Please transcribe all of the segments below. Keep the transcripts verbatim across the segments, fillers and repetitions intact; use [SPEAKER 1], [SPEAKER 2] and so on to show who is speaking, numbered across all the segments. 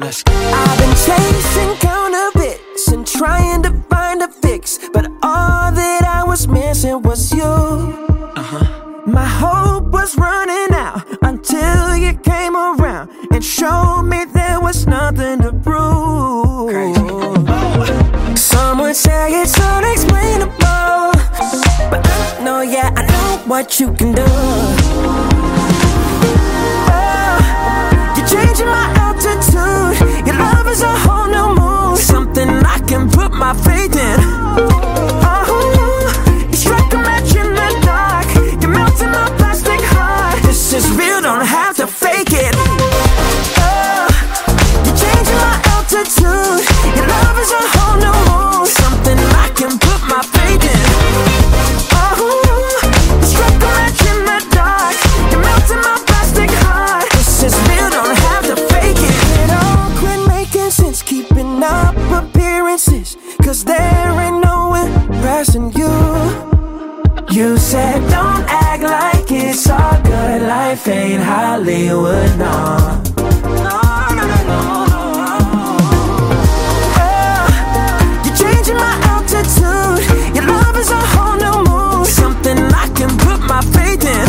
[SPEAKER 1] Let's go.
[SPEAKER 2] I've been chasing counterfeits and trying to find a fix, but all that I was missing was you.
[SPEAKER 1] Uh-huh.
[SPEAKER 2] My hope was running out until you came around and showed me there was nothing to prove.
[SPEAKER 1] Crazy. Oh.
[SPEAKER 2] Some would say it's unexplainable, but I know, yeah, I know what you can do. Oh, you're changing my altitude. Your love is a whole new mood, something I can put my faith in. Oh, you strike a match in the dark. You're melting my plastic heart. This is real, don't have to fake it. Oh, you're changing my altitude. Your love is a whole new mood, something I can put my faith in. Oh, you strike a match in the dark. You're melting my plastic heart. This is real, don't have to fake it. It all quit making sense, keeping up appearances, cause there ain't no impressing you. You said don't act like it's all good, life ain't Hollywood, no. No, no, no, no. Oh, you're changing my altitude. Your love is a whole new mood, something I can put my faith in.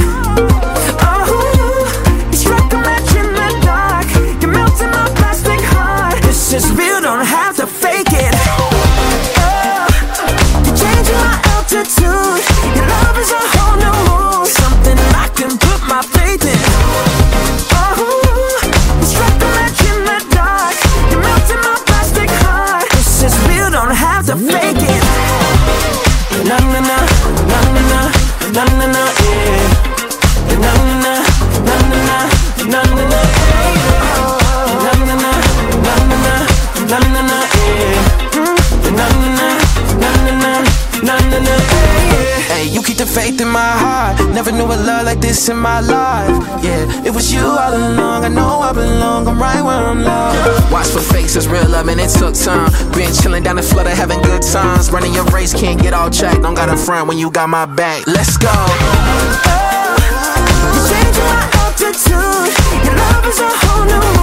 [SPEAKER 2] Oh, you strike a match in the dark. You're melting my plastic heart. This is real, don't have to fake it. Oh, you're changing my altitude. Your love is a whole new mood, something I can put my faith in. Oh, you strike a match in the dark. You're melting my plastic heart. This is real, don't have to fake it. Na na na, na na na, na na na, yeah. Na na na, na na na, na na na, yeah. Na na na, na na na, na na na, yeah. Na na na, na na na, na na na, yeah.
[SPEAKER 1] Hey, you keep the faith in my heart. Never knew a love like this in my life. Yeah, it was you all along. I know I belong. I'm right where I'm loved. Watch for faces, real love, and it took time. Been chilling down the flood, having good times. Running your race, can't get all checked. Don't got a front when you got my back. Let's go.
[SPEAKER 2] Oh, you're changing my altitude. Your love is a whole new